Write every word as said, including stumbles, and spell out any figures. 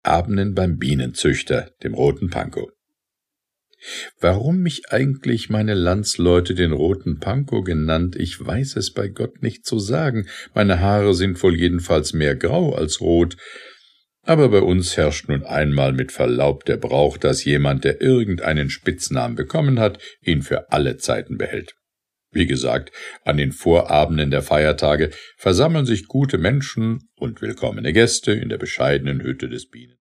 Abenden beim Bienenzüchter, dem roten Pankow. Warum mich eigentlich meine Landsleute den roten Pankow genannt, ich weiß es bei Gott nicht zu sagen. Meine Haare sind wohl jedenfalls mehr grau als rot. Aber bei uns herrscht nun einmal mit Verlaub der Brauch, dass jemand, der irgendeinen Spitznamen bekommen hat, ihn für alle Zeiten behält. Wie gesagt, an den Vorabenden der Feiertage versammeln sich gute Menschen und willkommene Gäste in der bescheidenen Hütte des Bienen.